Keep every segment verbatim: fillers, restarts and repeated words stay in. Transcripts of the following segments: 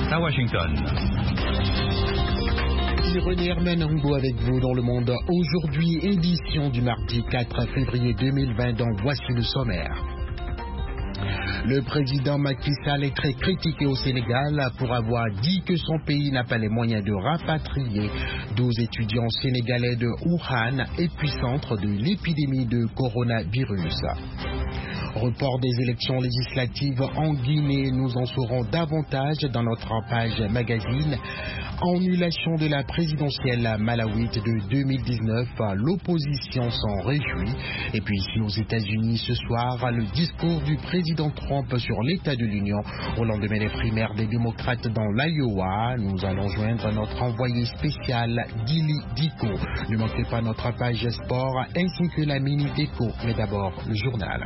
à Washington. René Herman Humbo avec vous dans le monde. Aujourd'hui, édition du mardi quatre février deux mille vingt, donc voici le sommaire. Le président Macky Sall est très critiqué au Sénégal pour avoir dit que son pays n'a pas les moyens de rapatrier douze étudiants sénégalais de Wuhan, épicentre de l'épidémie de coronavirus. Report des élections législatives en Guinée, nous en saurons davantage dans notre page magazine. Annulation de la présidentielle malawite de deux mille dix-neuf, l'opposition s'en réjouit. Et puis ici aux États-Unis ce soir, le discours du président Trump sur l'état de l'Union au lendemain des primaires des démocrates dans l'Iowa. Nous allons joindre notre envoyé spécial Gili Diko. Ne manquez pas notre page sport ainsi que la mini déco. Mais d'abord le journal.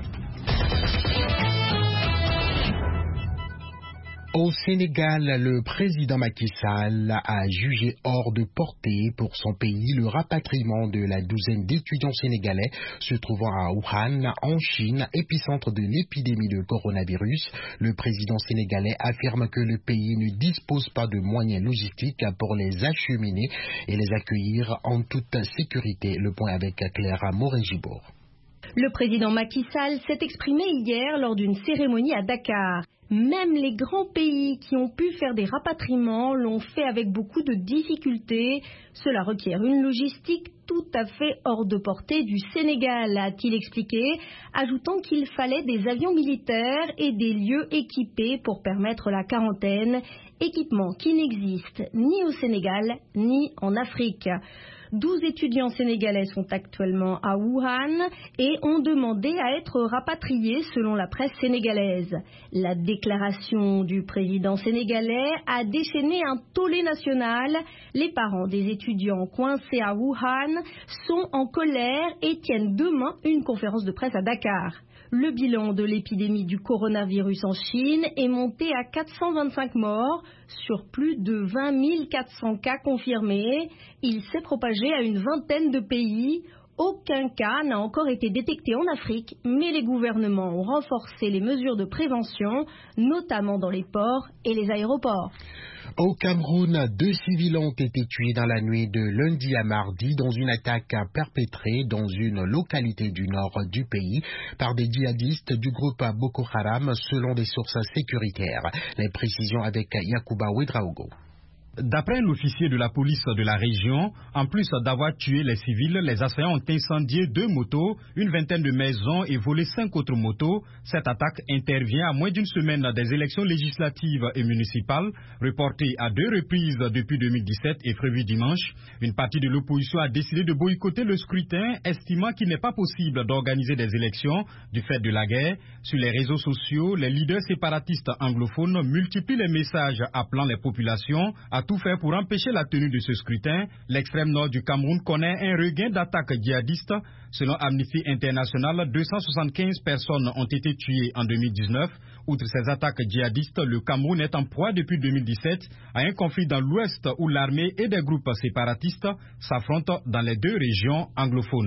Au Sénégal, le président Macky Sall a jugé hors de portée pour son pays le rapatriement de la douzaine d'étudiants sénégalais se trouvant à Wuhan, en Chine, épicentre de l'épidémie de coronavirus. Le président sénégalais affirme que le pays ne dispose pas de moyens logistiques pour les acheminer et les accueillir en toute sécurité. Le point avec Clara Morin-Gibour. Le président Macky Sall s'est exprimé hier lors d'une cérémonie à Dakar. Même les grands pays qui ont pu faire des rapatriements l'ont fait avec beaucoup de difficultés. Cela requiert une logistique tout à fait hors de portée du Sénégal, a-t-il expliqué, ajoutant qu'il fallait des avions militaires et des lieux équipés pour permettre la quarantaine, équipement qui n'existe ni au Sénégal ni en Afrique. douze étudiants sénégalais sont actuellement à Wuhan et ont demandé à être rapatriés selon la presse sénégalaise. La déclaration du président sénégalais a déchaîné un tollé national. Les parents des étudiants coincés à Wuhan sont en colère et tiennent demain une conférence de presse à Dakar. Le bilan de l'épidémie du coronavirus en Chine est monté à quatre cent vingt-cinq morts sur plus de vingt mille quatre cents cas confirmés. Il s'est propagé à une vingtaine de pays. Aucun cas n'a encore été détecté en Afrique, mais les gouvernements ont renforcé les mesures de prévention, notamment dans les ports et les aéroports. Au Cameroun, deux civils ont été tués dans la nuit de lundi à mardi dans une attaque perpétrée dans une localité du nord du pays par des djihadistes du groupe Boko Haram selon des sources sécuritaires. Les précisions avec Yacouba Ouedraogo. D'après l'officier de la police de la région, en plus d'avoir tué les civils, les assaillants ont incendié deux motos, une vingtaine de maisons et volé cinq autres motos. Cette attaque intervient à moins d'une semaine des élections législatives et municipales, reportées à deux reprises depuis deux mille dix-sept et prévues dimanche. Une partie de l'opposition a décidé de boycotter le scrutin, estimant qu'il n'est pas possible d'organiser des élections du fait de la guerre. Sur les réseaux sociaux, les leaders séparatistes anglophones multiplient les messages appelant les populations à tout faire pour empêcher la tenue de ce scrutin. L'extrême nord du Cameroun connaît un regain d'attaques djihadistes. Selon Amnesty International, deux cent soixante-quinze personnes ont été tuées en deux mille dix-neuf. Outre ces attaques djihadistes, le Cameroun est en proie depuis deux mille dix-sept à un conflit dans l'ouest où l'armée et des groupes séparatistes s'affrontent dans les deux régions anglophones.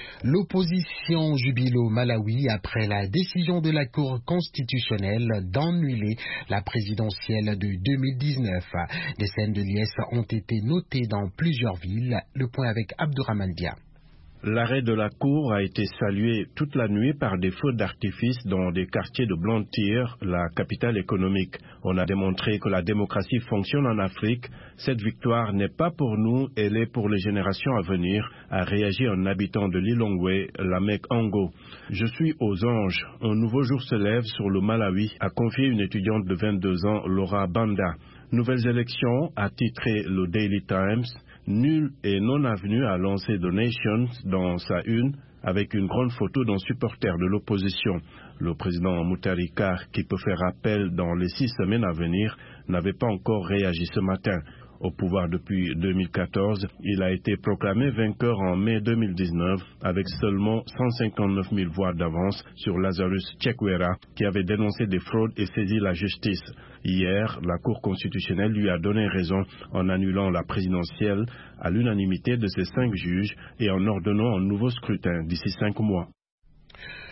L'opposition jubile au Malawi après la décision de la Cour constitutionnelle d'annuler la présidentielle de deux mille dix-neuf. Des scènes de liesse ont été notées dans plusieurs villes. Le point avec Abdourahmane Dia. L'arrêt de la Cour a été salué toute la nuit par des feux d'artifice dans des quartiers de Blantyre, la capitale économique. On a démontré que la démocratie fonctionne en Afrique. Cette victoire n'est pas pour nous, elle est pour les générations à venir, a réagi un habitant de Lilongwe, Lamek Ango. Je suis aux anges. Un nouveau jour se lève sur le Malawi, a confié une étudiante de vingt-deux ans, Laura Banda. Nouvelles élections, a titré le Daily Times. Nul et non avenu a lancé The Nation dans sa une avec une grande photo d'un supporter de l'opposition. Le président Moutarika, qui peut faire appel dans les six semaines à venir, n'avait pas encore réagi ce matin. Au pouvoir depuis deux mille quatorze, il a été proclamé vainqueur en mai deux mille dix-neuf avec seulement cent cinquante-neuf mille voix d'avance sur Lazarus Chakwera qui avait dénoncé des fraudes et saisi la justice. Hier, la Cour constitutionnelle lui a donné raison en annulant la présidentielle à l'unanimité de ses cinq juges et en ordonnant un nouveau scrutin d'ici cinq mois.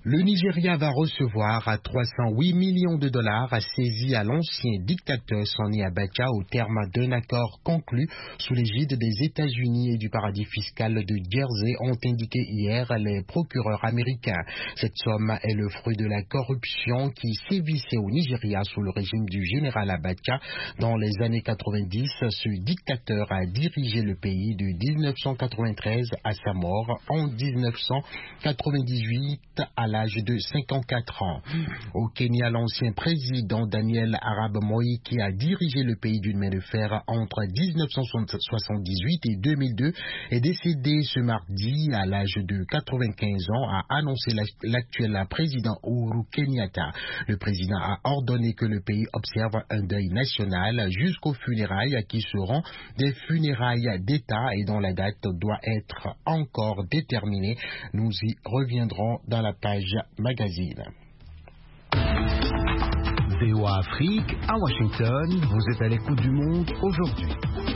Le Nigeria va recevoir trois cent huit millions de dollars saisis à l'ancien dictateur Sani Abacha au terme d'un accord conclu sous l'égide des États-Unis et du paradis fiscal de Jersey, ont indiqué hier les procureurs américains. Cette somme est le fruit de la corruption qui sévissait au Nigeria sous le régime du général Abacha. Dans les années quatre-vingt-dix, ce dictateur a dirigé le pays de mille neuf cent quatre-vingt-treize à sa mort en mille neuf cent quatre-vingt-dix-huit à l'âge de cinquante-quatre ans. Au Kenya, l'ancien président Daniel Arap Moi, qui a dirigé le pays d'une main de fer entre mille neuf cent soixante-dix-huit et deux mille deux, est décédé ce mardi à l'âge de quatre-vingt-quinze ans, a annoncé l'actuel président Uhuru Kenyatta. Le président a ordonné que le pays observe un deuil national jusqu'aux funérailles qui seront des funérailles d'État et dont la date doit être encore déterminée. Nous y reviendrons dans la page magazine. V O A Afrique, à Washington, vous êtes à l'écoute du monde aujourd'hui.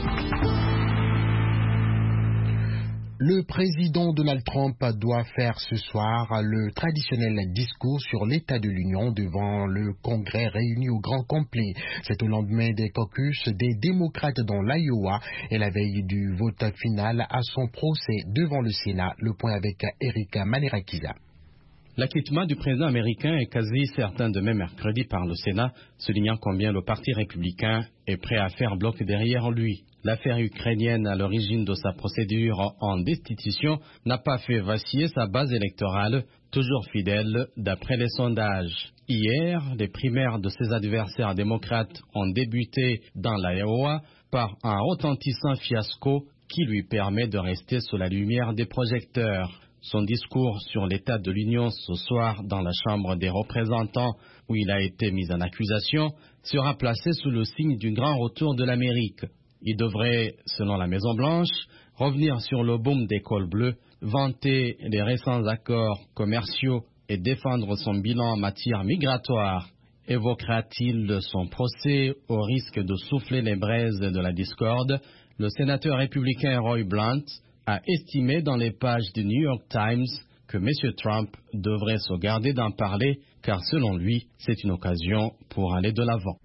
Le président Donald Trump doit faire ce soir le traditionnel discours sur l'état de l'Union devant le Congrès réuni au grand complet. C'est au lendemain des caucus des démocrates dans l'Iowa et la veille du vote final à son procès devant le Sénat. Le point avec Eric Manerakiza. L'acquittement du président américain est quasi certain demain mercredi par le Sénat, soulignant combien le Parti républicain est prêt à faire bloc derrière lui. L'affaire ukrainienne à l'origine de sa procédure en destitution n'a pas fait vaciller sa base électorale, toujours fidèle d'après les sondages. Hier, les primaires de ses adversaires démocrates ont débuté dans l'Iowa par un retentissant fiasco qui lui permet de rester sous la lumière des projecteurs. Son discours sur l'état de l'Union ce soir dans la Chambre des représentants, où il a été mis en accusation, sera placé sous le signe du grand retour de l'Amérique. Il devrait, selon la Maison-Blanche, revenir sur le boom des cols bleus, vanter les récents accords commerciaux et défendre son bilan en matière migratoire. Évoquera-t-il son procès au risque de souffler les braises de la discorde? Le sénateur républicain Roy Blunt a estimé dans les pages du New York Times que M. Trump devrait se garder d'en parler, car selon lui, c'est une occasion pour aller de l'avant.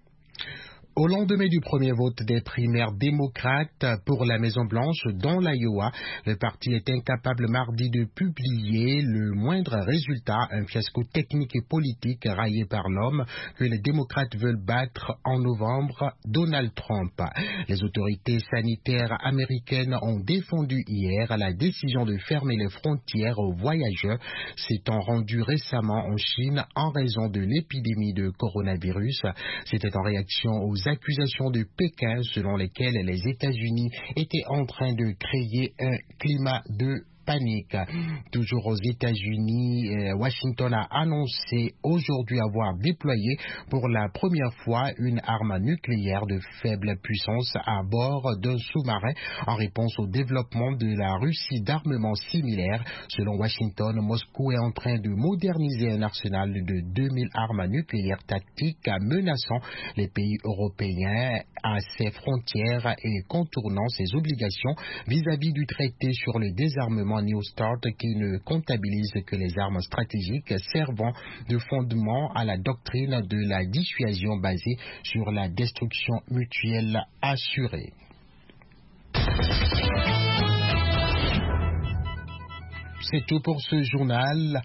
Au lendemain du premier vote des primaires démocrates pour la Maison-Blanche dans l'Iowa, le parti est incapable mardi de publier le moindre résultat, un fiasco technique et politique raillé par l'homme que les démocrates veulent battre en novembre, Donald Trump. Les autorités sanitaires américaines ont défendu hier la décision de fermer les frontières aux voyageurs, s'étant rendu récemment en Chine en raison de l'épidémie de coronavirus. C'était en réaction aux accusations de Pékin selon lesquelles les États-Unis étaient en train de créer un climat de panique. Toujours aux États-Unis, Washington a annoncé aujourd'hui avoir déployé pour la première fois une arme nucléaire de faible puissance à bord d'un sous-marin en réponse au développement de la Russie d'armements similaires. Selon Washington, Moscou est en train de moderniser un arsenal de deux mille armes nucléaires tactiques menaçant les pays européens à ses frontières et contournant ses obligations vis-à-vis du traité sur le désarmement New START qui ne comptabilise que les armes stratégiques servant de fondement à la doctrine de la dissuasion basée sur la destruction mutuelle assurée. C'est tout pour ce journal.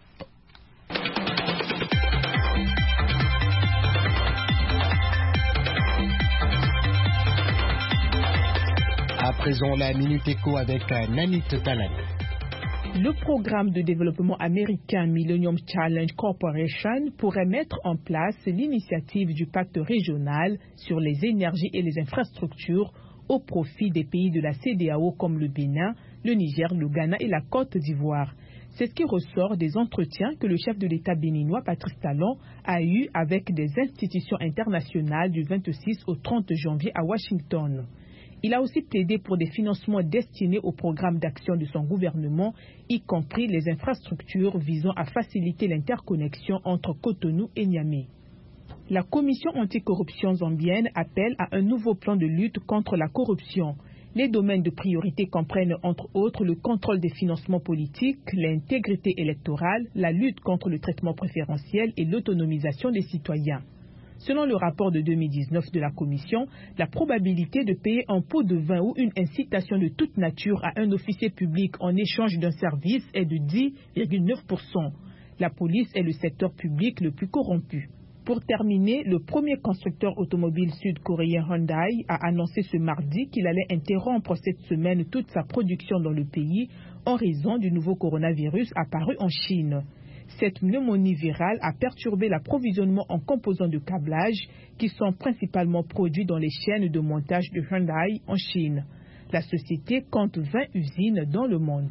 À présent, la Minute Éco avec Nanit Talani. Le programme de développement américain Millennium Challenge Corporation pourrait mettre en place l'initiative du pacte régional sur les énergies et les infrastructures au profit des pays de la C E D E A O comme le Bénin, le Niger, le Ghana et la Côte d'Ivoire. C'est ce qui ressort des entretiens que le chef de l'État béninois, Patrice Talon, a eus avec des institutions internationales du vingt-six au trente janvier à Washington. Il a aussi plaidé pour des financements destinés au programme d'action de son gouvernement, y compris les infrastructures visant à faciliter l'interconnexion entre Cotonou et Niamey. La commission anticorruption zambienne appelle à un nouveau plan de lutte contre la corruption. Les domaines de priorité comprennent entre autres le contrôle des financements politiques, l'intégrité électorale, la lutte contre le traitement préférentiel et l'autonomisation des citoyens. Selon le rapport de deux mille dix-neuf de la Commission, la probabilité de payer un pot de vin ou une incitation de toute nature à un officier public en échange d'un service est de dix virgule neuf pour cent. La police est le secteur public le plus corrompu. Pour terminer, le premier constructeur automobile sud-coréen Hyundai a annoncé ce mardi qu'il allait interrompre cette semaine toute sa production dans le pays en raison du nouveau coronavirus apparu en Chine. Cette pneumonie virale a perturbé l'approvisionnement en composants de câblage qui sont principalement produits dans les chaînes de montage de Hyundai en Chine. La société compte vingt usines dans le monde.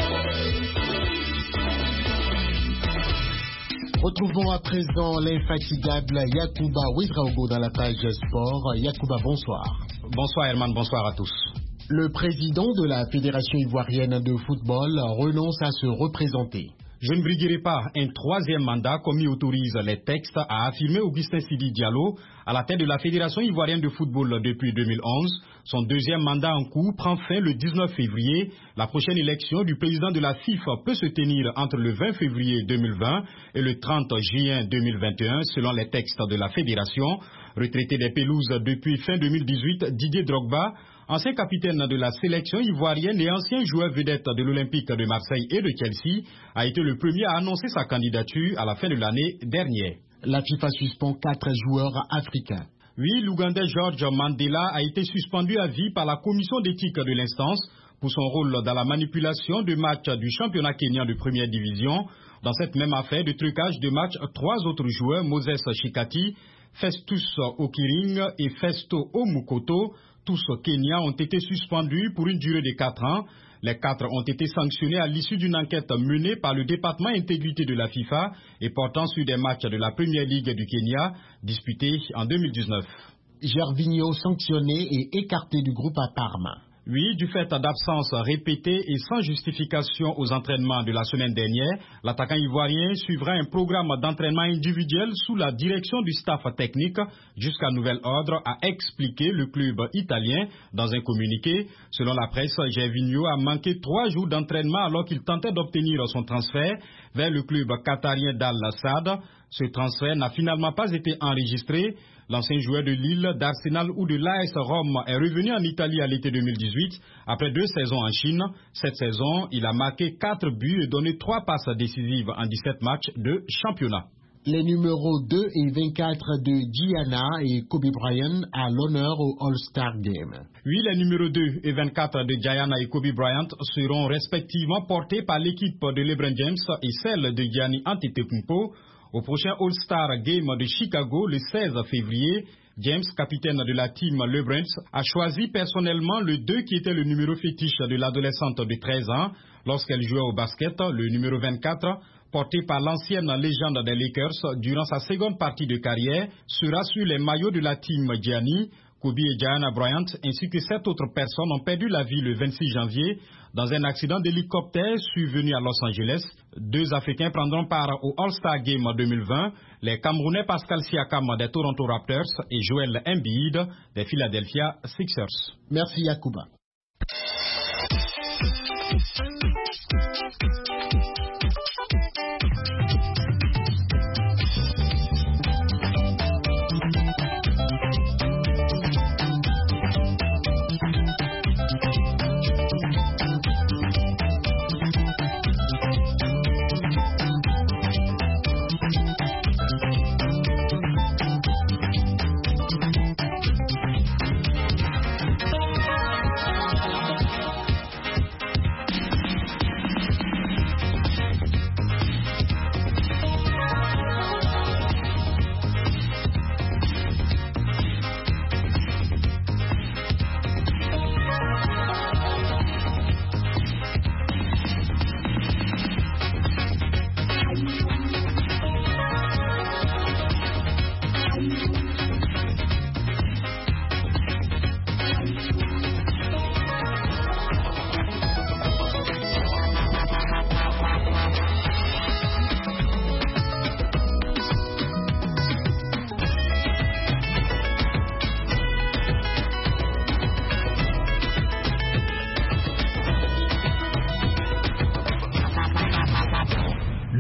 Retrouvons à présent l'infatigable Yacouba Ouedraogo dans la page sport. Yacouba, bonsoir. Bonsoir Herman, bonsoir à tous. Le président de la Fédération ivoirienne de football renonce à se représenter. Je ne briguerai pas un troisième mandat comme y autorisent les textes, a affirmé Augustin Sidi Diallo à la tête de la Fédération ivoirienne de football depuis deux mille onze. Son deuxième mandat en cours prend fin le dix-neuf février. La prochaine élection du président de la FIFA peut se tenir entre le vingt février deux mille vingt et le trente juin deux mille vingt et un selon les textes de la Fédération. Retraité des pelouses depuis fin deux mille dix-huit, Didier Drogba, ancien capitaine de la sélection ivoirienne et ancien joueur vedette de l'Olympique de Marseille et de Chelsea, a été le premier à annoncer sa candidature à la fin de l'année dernière. La FIFA suspend quatre joueurs africains. Oui, l'Ougandais George Mandela a été suspendu à vie par la commission d'éthique de l'instance pour son rôle dans la manipulation de matchs du championnat kenyan de première division. Dans cette même affaire de trucage de matchs, trois autres joueurs, Moses Chikati, Festus Okiring et Festo Omukoto, tous au Kenya, ont été suspendus pour une durée de quatre ans. Les quatre ont été sanctionnés à l'issue d'une enquête menée par le département intégrité de la FIFA et portant sur des matchs de la Première Ligue du Kenya disputés en deux mille dix-neuf. Gervinho sanctionné et écarté du groupe à Parma. Oui, du fait d'absences répétées et sans justification aux entraînements de la semaine dernière, l'attaquant ivoirien suivra un programme d'entraînement individuel sous la direction du staff technique jusqu'à nouvel ordre, a expliqué le club italien dans un communiqué. Selon la presse, Gervinho a manqué trois jours d'entraînement alors qu'il tentait d'obtenir son transfert vers le club qatarien d'Al-Nassr. Ce transfert n'a finalement pas été enregistré. L'ancien joueur de Lille, d'Arsenal ou de l'A S Rome est revenu en Italie à l'été deux mille dix-huit après deux saisons en Chine. Cette saison, il a marqué quatre buts et donné trois passes décisives en dix-sept matchs de championnat. Les numéros deux et vingt-quatre de Gianna et Kobe Bryant à l'honneur au All-Star Game. Oui, les numéros deux et vingt-quatre de Gianna et Kobe Bryant seront respectivement portés par l'équipe de LeBron James et celle de Gianni Antetokounmpo au prochain All-Star Game de Chicago le seize février. James, capitaine de la team LeBron, a choisi personnellement le deux qui était le numéro fétiche de l'adolescente de treize ans lorsqu'elle jouait au basket. Le numéro vingt-quatre, porté par l'ancienne légende des Lakers durant sa seconde partie de carrière, sera sur les maillots de la team Gianni. Kobe et Gianna Bryant ainsi que sept autres personnes ont perdu la vie le vingt-six janvier dans un accident d'hélicoptère survenu à Los Angeles. Deux Africains prendront part au All-Star Game deux mille vingt, les Camerounais Pascal Siakam des Toronto Raptors et Joel Embiid des Philadelphia Sixers. Merci Yacouba.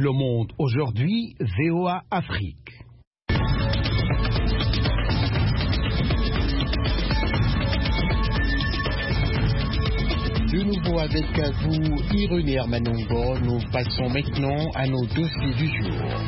Le Monde aujourd'hui, V O A Afrique. De nouveau avec vous, Irénée Manongo, nous passons maintenant à nos dossiers du jour.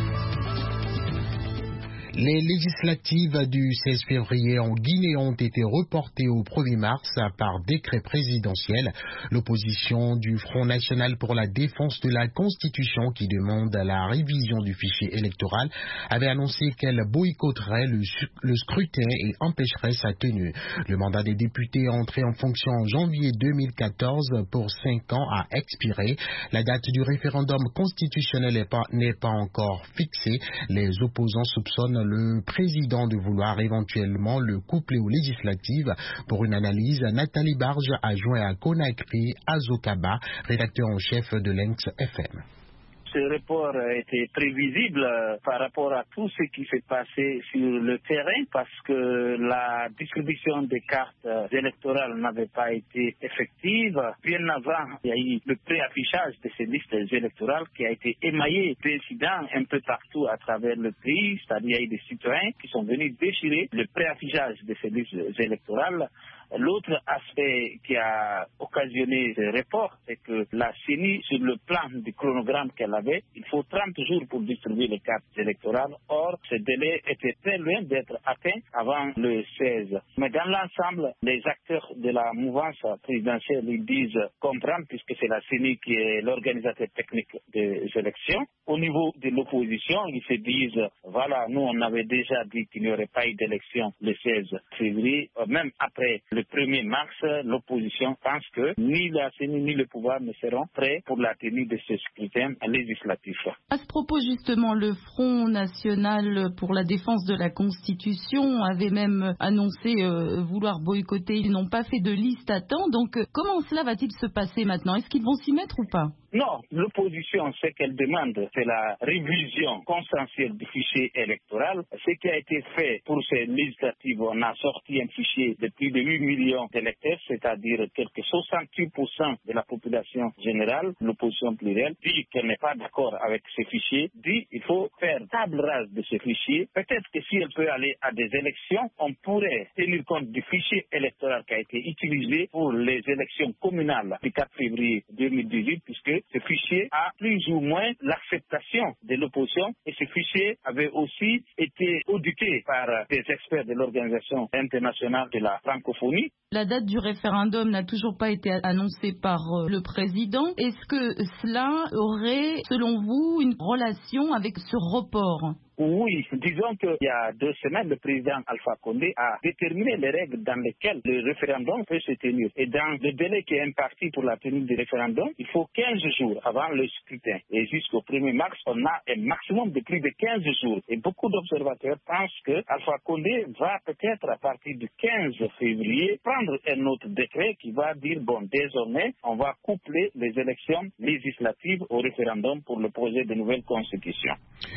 Les législatives du seize février en Guinée ont été reportées au premier mars par décret présidentiel. L'opposition du Front national pour la défense de la Constitution, qui demande la révision du fichier électoral, avait annoncé qu'elle boycotterait le, le scrutin et empêcherait sa tenue. Le mandat des députés entré en fonction en janvier deux mille quatorze pour cinq ans a expiré. La date du référendum constitutionnel n'est pas, n'est pas encore fixée. Les opposants soupçonnent le président de vouloir éventuellement le coupler aux législatives. Pour une analyse, Nathalie Barge a joint à Conakry Azokaba, rédacteur en chef de Lynx F M. Ce report était prévisible par rapport à tout ce qui s'est passé sur le terrain parce que la distribution des cartes électorales n'avait pas été effective. Bien avant, il y a eu le préaffichage de ces listes électorales qui a été émaillé d'incidents un peu partout à travers le pays. C'est-à-dire qu'il y a eu des citoyens qui sont venus déchirer le préaffichage de ces listes électorales. L'autre aspect qui a occasionné ce report, c'est que la C E N I, sur le plan du chronogramme qu'elle avait, il faut trente jours pour distribuer les cartes électorales. Or, ce délai était très loin d'être atteint avant le seize. Mais dans l'ensemble, les acteurs de la mouvance présidentielle ils disent comprendre, puisque c'est la C E N I qui est l'organisateur technique des élections. Au niveau de l'opposition, ils se disent, voilà, nous on avait déjà dit qu'il n'y aurait pas eu d'élection le seize février, même après le premier mars, l'opposition pense que ni la C E N I ni le pouvoir ne seront prêts pour la tenue de ce scrutin législatif. À ce propos, justement, le Front national pour la défense de la Constitution avait même annoncé euh, vouloir boycotter. Ils n'ont pas fait de liste à temps. Donc, euh, comment cela va-t-il se passer maintenant? Est-ce qu'ils vont s'y mettre ou pas? Non, l'opposition, ce qu'elle demande, c'est la révision consensuelle du fichier électoral. Ce qui a été fait pour ces législatives, on a sorti un fichier de plus de huit millions d'électeurs, c'est-à-dire quelque soixante-huit pour cent de la population générale. L'opposition plurielle dit qu'elle n'est pas d'accord avec ce fichier, dit qu'il faut faire table rase de ce fichier. Peut-être que si elle peut aller à des élections, on pourrait tenir compte du fichier électoral qui a été utilisé pour les élections communales du quatre février deux mille dix-huit, puisque ce fichier a plus ou moins l'acceptation de l'opposition et ce fichier avait aussi été audité par des experts de l'Organisation internationale de la francophonie. La date du référendum n'a toujours pas été annoncée par le président. Est-ce que cela aurait, selon vous, une relation avec ce report ? Oui, disons qu'il y a deux semaines, le président Alpha Condé a déterminé les règles dans lesquelles le référendum peut se tenir. Et dans le délai qui est imparti pour la tenue du référendum, il faut quinze jours avant le scrutin. Et jusqu'au premier mars, on a un maximum de plus de quinze jours. Et beaucoup d'observateurs pensent que Alpha Condé va peut-être à partir du quinze février prendre un autre décret qui va dire, bon, désormais, on va coupler les élections législatives au référendum pour le projet de nouvelle constitution.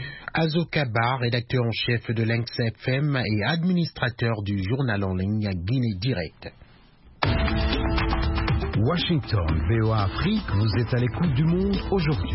Azokaba, rédacteur en chef de Lynx F M et administrateur du journal en ligne Guinée Direct. Washington, V O A Afrique, vous êtes à l'écoute du monde aujourd'hui.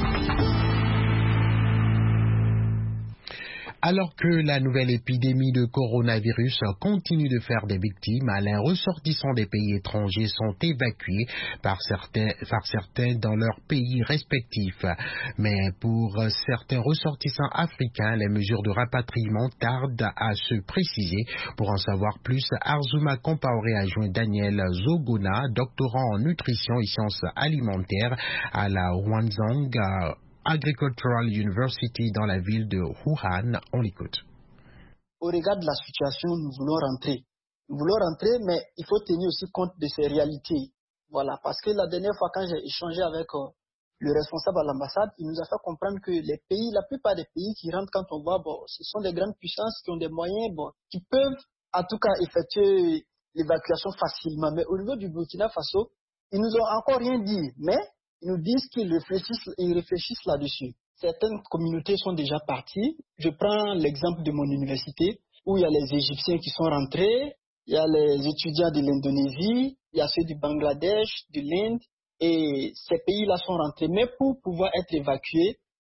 Alors que la nouvelle épidémie de coronavirus continue de faire des victimes, les ressortissants des pays étrangers sont évacués par certains, par certains dans leurs pays respectifs. Mais pour certains ressortissants africains, les mesures de rapatriement tardent à se préciser. Pour en savoir plus, Arzuma Compaoré a joint Daniel Zogona, doctorant en nutrition et sciences alimentaires à la Huanzhong Agricultural University dans la ville de Wuhan. On l'écoute. Au regard de la situation, nous voulons rentrer. Nous voulons rentrer, mais il faut tenir aussi compte de ces réalités. Voilà, parce que la dernière fois, quand j'ai échangé avec euh, le responsable à l'ambassade, il nous a fait comprendre que les pays, la plupart des pays qui rentrent, quand on voit, bon, ce sont des grandes puissances qui ont des moyens, bon, qui peuvent en tout cas effectuer l'évacuation facilement. Mais au niveau du Burkina Faso, ils nous ont encore rien dit, mais ils nous disent qu'ils réfléchissent, ils réfléchissent là-dessus. Certaines communautés sont déjà parties. Je prends l'exemple de mon université, où il y a les Égyptiens qui sont rentrés, il y a les étudiants de l'Indonésie, il y a ceux du Bangladesh, de l'Inde, et ces pays-là sont rentrés. Mais pour pouvoir être évacués,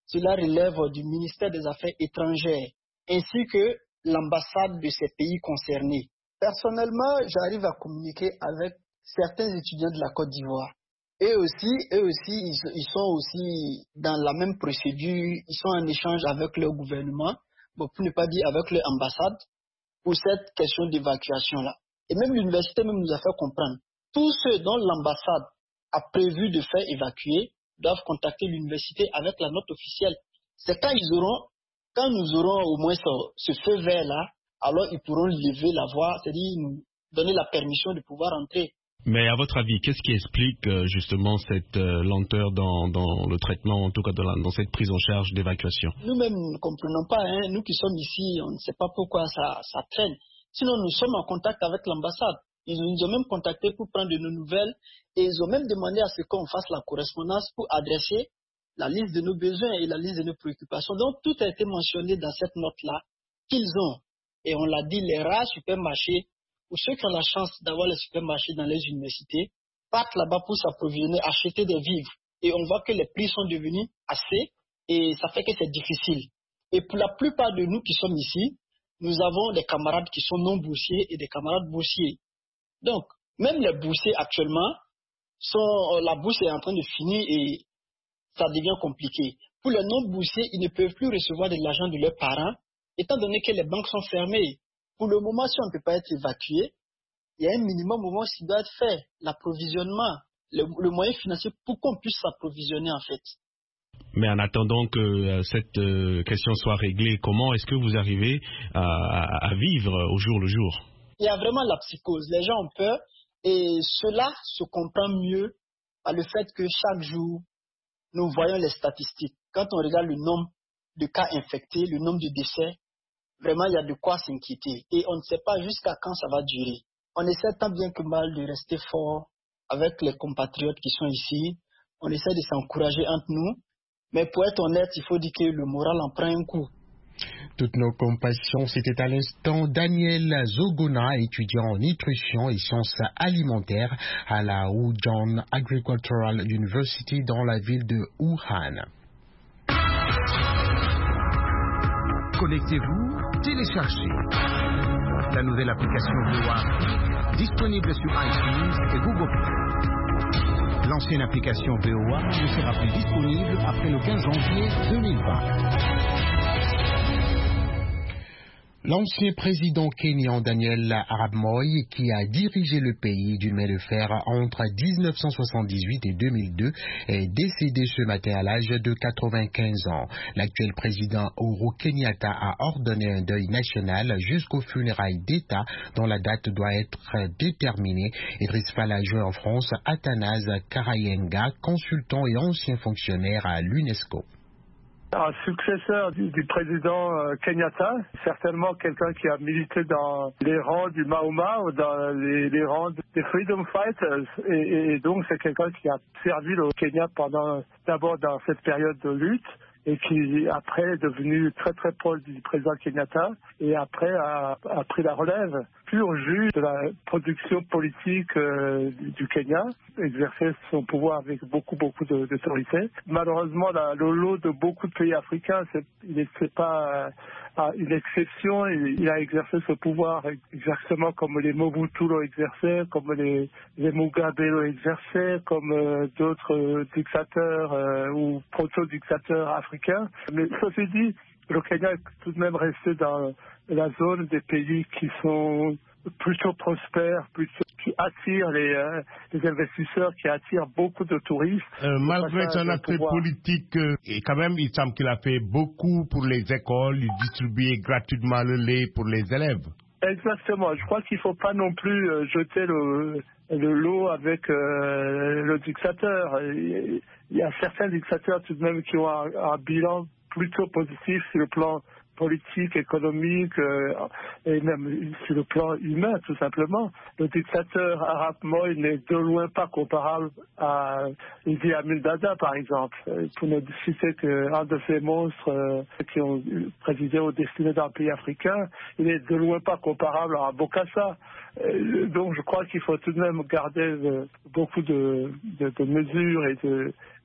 cela relève du ministère des Affaires étrangères, ainsi que l'ambassade de ces pays concernés. Personnellement, j'arrive à communiquer avec certains étudiants de la Côte d'Ivoire. Eux aussi, eux aussi, ils, ils sont aussi dans la même procédure, ils sont en échange avec leur gouvernement, bon, pour ne pas dire avec leur ambassade, pour cette question d'évacuation-là. Et même l'université même nous a fait comprendre, tous ceux dont l'ambassade a prévu de faire évacuer doivent contacter l'université avec la note officielle. C'est quand ils auront, quand nous aurons au moins ce, ce feu vert-là, alors ils pourront lever la voie, c'est-à-dire nous donner la permission de pouvoir entrer. Mais à votre avis, qu'est-ce qui explique euh, justement cette euh, lenteur dans, dans le traitement, en tout cas dans, la, dans cette prise en charge d'évacuation? Nous-mêmes, nous ne comprenons pas. Hein. Nous qui sommes ici, on ne sait pas pourquoi ça, ça traîne. Sinon, nous sommes en contact avec l'ambassade. Ils nous ont même contactés pour prendre de nos nouvelles et ils ont même demandé à ce qu'on fasse la correspondance pour adresser la liste de nos besoins et la liste de nos préoccupations. Donc, tout a été mentionné dans cette note-là qu'ils ont. Et on l'a dit, les rares supermarchés, ou ceux qui ont la chance d'avoir les supermarchés dans les universités, partent là-bas pour s'approvisionner, acheter des vivres. Et on voit que les prix sont devenus assez et ça fait que c'est difficile. Et pour la plupart de nous qui sommes ici, nous avons des camarades qui sont non boursiers et des camarades boursiers. Donc, même les boursiers actuellement, sont, la bourse est en train de finir et ça devient compliqué. Pour les non boursiers, ils ne peuvent plus recevoir de l'argent de leurs parents, étant donné que les banques sont fermées. Pour le moment, si on ne peut pas être évacué, il y a un minimum au moment qui doit être fait, l'approvisionnement, le, le moyen financier pour qu'on puisse s'approvisionner en fait. Mais en attendant que euh, cette euh, question soit réglée, comment est-ce que vous arrivez à, à, à vivre au jour le jour? Il y a vraiment la psychose. Les gens ont peur et cela se comprend mieux par le fait que chaque jour, nous voyons les statistiques. Quand on regarde le nombre de cas infectés, le nombre de décès, vraiment il y a de quoi s'inquiéter. Et on ne sait pas jusqu'à quand ça va durer. On essaie tant bien que mal de rester fort avec les compatriotes qui sont ici. On essaie de s'encourager entre nous. Mais pour être honnête, il faut dire que le moral en prend un coup. Toutes nos compassions, c'était à l'instant Daniel Zogona, étudiant en nutrition et sciences alimentaires à la Wujian Agricultural University dans la ville de Wuhan. Connectez-vous, téléchargez la nouvelle application V O A disponible sur iTunes et Google Play. L'ancienne application V O A ne sera plus disponible après le quinze janvier deux mille vingt. L'ancien président kényan Daniel Arap Moi, qui a dirigé le pays d'une main de fer entre dix-neuf cent soixante-dix-huit et deux mille deux, est décédé ce matin à l'âge de quatre-vingt-quinze ans. L'actuel président Uhuru Kenyatta a ordonné un deuil national jusqu'aux funérailles d'État dont la date doit être déterminée. Idriss Fall a joué en France Athanase Karayenga, consultant et ancien fonctionnaire à l'UNESCO. Un successeur du, du président euh, Kenyatta, certainement quelqu'un qui a milité dans les rangs du Mau Mau, dans les, les rangs des Freedom Fighters, et, et donc c'est quelqu'un qui a servi le Kenya pendant, d'abord dans cette période de lutte, et qui après est devenu très très proche du président Kenyatta, et après a, a pris la relève, pur jus de la production politique euh, du Kenya, exerçait son pouvoir avec beaucoup beaucoup de, d'autorité. Malheureusement, la, le lot de beaucoup de pays africains, c'est, il n'est pas euh, une exception. Il, il a exercé ce pouvoir exactement comme les Mobutu l'ont exercé, comme les, les Mugabe l'ont exercé, comme euh, d'autres euh, dictateurs euh, ou proto-dictateurs africains. Mais ceci dit, le Kenya est tout de même resté dans la zone des pays qui sont plutôt prospères, plutôt, qui attirent les, euh, les investisseurs, qui attirent beaucoup de touristes. Euh, malgré son aspect politique, euh, et quand même, il semble qu'il a fait beaucoup pour les écoles, il distribuait gratuitement le lait pour les élèves. Exactement. Je crois qu'il ne faut pas non plus euh, jeter le, le lot avec euh, le dictateur. Il y a certains dictateurs tout de même qui ont un, un bilan plutôt positif sur le plan politique, économique euh, et même sur le plan humain tout simplement. Le dictateur Arap Moi n'est de loin pas comparable à Idi Amin Dada par exemple, pour ne citer qu'un de ces monstres euh, qui ont présidé aux destinées d'un pays africain. Il n'est de loin pas comparable à Bokassa. Euh, donc je crois qu'il faut tout de même garder euh, beaucoup de, de, de mesures et de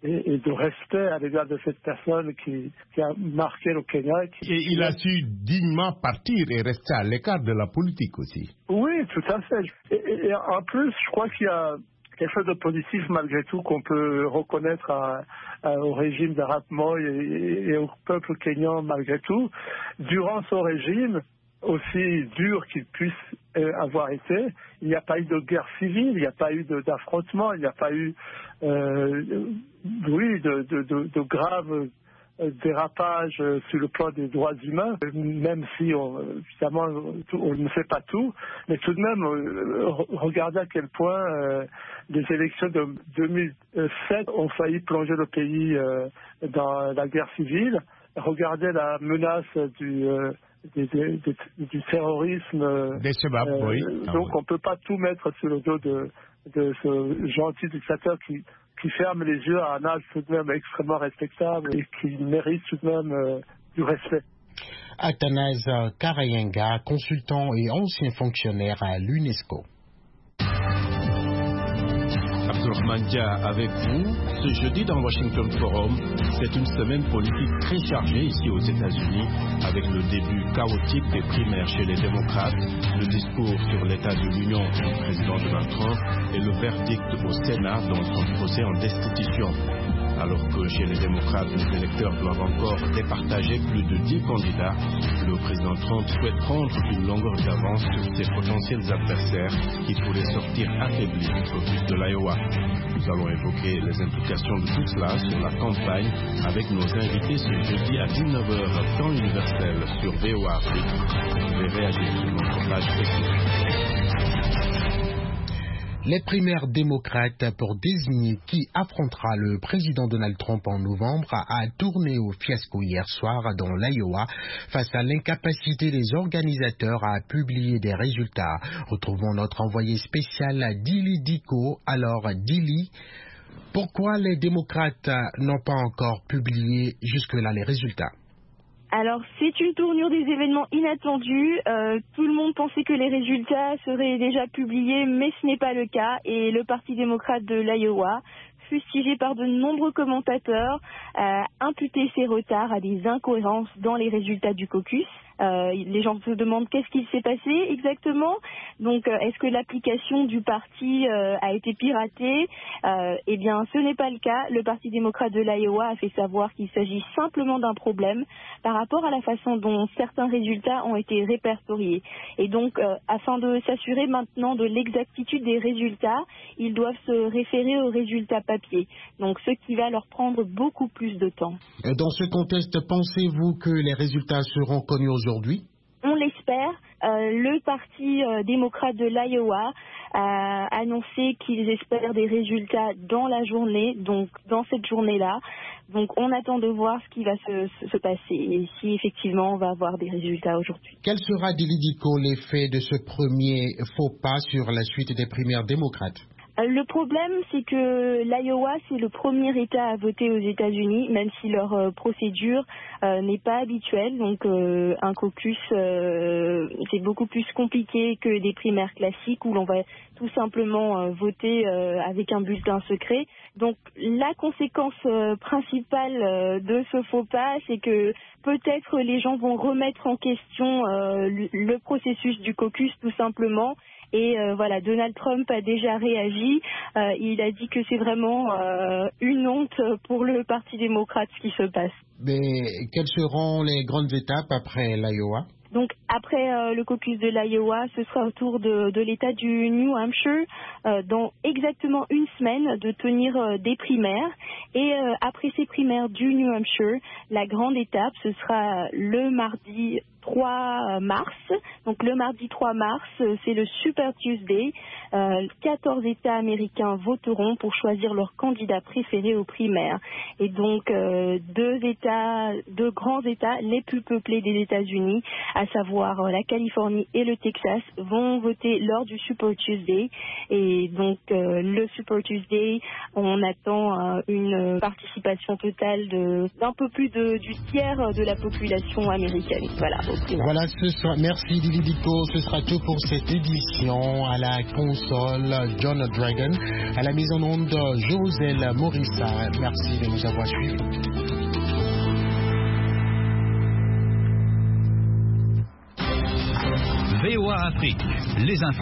et, et de respect à l'égard de cette personne qui, qui a marqué le Kenya. Qui, et il a su dignement partir et rester à l'écart de la politique aussi. Oui, tout à fait. Et, et, et en plus, je crois qu'il y a quelque chose de positif malgré tout qu'on peut reconnaître à, à, au régime d'Arap Moi et, et, et au peuple kényan malgré tout. Durant son régime, aussi dur qu'il puisse euh, avoir été, il n'y a pas eu de guerre civile, il n'y a pas eu de, d'affrontement, il n'y a pas eu euh, oui, de, de, de, de graves dérapages sur le plan des droits humains, même si on, évidemment on ne fait pas tout, mais tout de même regardez à quel point euh, les élections de deux mille sept ont failli plonger le pays euh, dans la guerre civile. Regardez la menace du euh, Des, des, des, du terrorisme. Des Shabab, euh, oui. Donc ah, on ne peut pas tout mettre sur le dos de, de ce gentil dictateur qui, qui ferme les yeux à un âge tout de même extrêmement respectable et qui mérite tout de même euh, du respect. Athanase Karayenga, consultant et ancien fonctionnaire à l'UNESCO. Abdourahmane Dia avec vous. Ce jeudi dans Washington Forum, c'est une semaine politique très chargée ici aux États-Unis, avec le début chaotique des primaires chez les démocrates, le discours sur l'état de l'Union du président Donald Trump et le verdict au Sénat dans son procès en destitution. Alors que chez les démocrates, les électeurs doivent encore départager plus de dix candidats, le président Trump souhaite prendre une longueur d'avance sur ses potentiels adversaires qui pourraient sortir affaiblis du caucus de l'Iowa. Nous allons évoquer les implications de tout cela sur la campagne avec nos invités ce jeudi à dix-neuf heures temps universel sur V O A Afrique. Vous pouvez réagir sur notre page Facebook. Les primaires démocrates pour désigner qui affrontera le président Donald Trump en novembre a tourné au fiasco hier soir dans l'Iowa face à l'incapacité des organisateurs à publier des résultats. Retrouvons notre envoyé spécial Dili Diko. Alors Dili, pourquoi les démocrates n'ont pas encore publié jusque-là les résultats? Alors, c'est une tournure des événements inattendus. Euh, tout le monde pensait que les résultats seraient déjà publiés, mais ce n'est pas le cas. Et le Parti démocrate de l'Iowa, fustigé par de nombreux commentateurs, a imputé ces retards à des incohérences dans les résultats du caucus. Euh, les gens se demandent qu'est-ce qui s'est passé exactement. Donc, euh, est-ce que l'application du parti euh, a été piratée? euh, Eh bien, ce n'est pas le cas. Le Parti démocrate de l'Iowa a fait savoir qu'il s'agit simplement d'un problème par rapport à la façon dont certains résultats ont été répertoriés. Et donc, euh, afin de s'assurer maintenant de l'exactitude des résultats, ils doivent se référer aux résultats papier. Donc, ce qui va leur prendre beaucoup plus de temps. Dans ce contexte, pensez-vous que les résultats seront connus aujourd'hui? On l'espère. Euh, le Parti euh, démocrate de l'Iowa a annoncé qu'ils espèrent des résultats dans la journée, donc dans cette journée-là. Donc on attend de voir ce qui va se, se, se passer et si effectivement on va avoir des résultats aujourd'hui. Quel sera, Dili Diko, l'effet de ce premier faux pas sur la suite des primaires démocrates? Le problème, c'est que l'Iowa, c'est le premier État à voter aux États-Unis, même si leur euh, procédure euh, n'est pas habituelle. Donc, euh, un caucus, euh, c'est beaucoup plus compliqué que des primaires classiques où l'on va tout simplement euh, voter euh, avec un bulletin secret. Donc, la conséquence euh, principale euh, de ce faux pas, c'est que peut-être les gens vont remettre en question euh, le, le processus du caucus, tout simplement. Et euh, voilà, Donald Trump a déjà réagi. Euh, il a dit que c'est vraiment euh, une honte pour le Parti démocrate ce qui se passe. Mais quelles seront les grandes étapes après l'Iowa? Donc après euh, le caucus de l'Iowa, ce sera au tour de, de l'État du New Hampshire euh, dans exactement une semaine de tenir euh, des primaires. Et euh, après ces primaires du New Hampshire, la grande étape, ce sera le mardi trois mars. Donc le mardi trois mars, c'est le Super Tuesday. Euh, quatorze États américains voteront pour choisir leur candidat préféré aux primaires. Et donc euh, deux États, deux grands États les plus peuplés des États-Unis, à savoir euh, la Californie et le Texas, vont voter lors du Super Tuesday. Et donc euh, le Super Tuesday, on attend euh, une participation totale de d'un peu plus de, du tiers de la population américaine. Voilà. aussi. Là. Voilà, ce sera, merci Didi Dico, ce sera tout pour cette édition. À la console, John Dragon, à la mise en onde, Joselle Morissa. Merci de nous avoir suivis. V O A Afrique, les infos.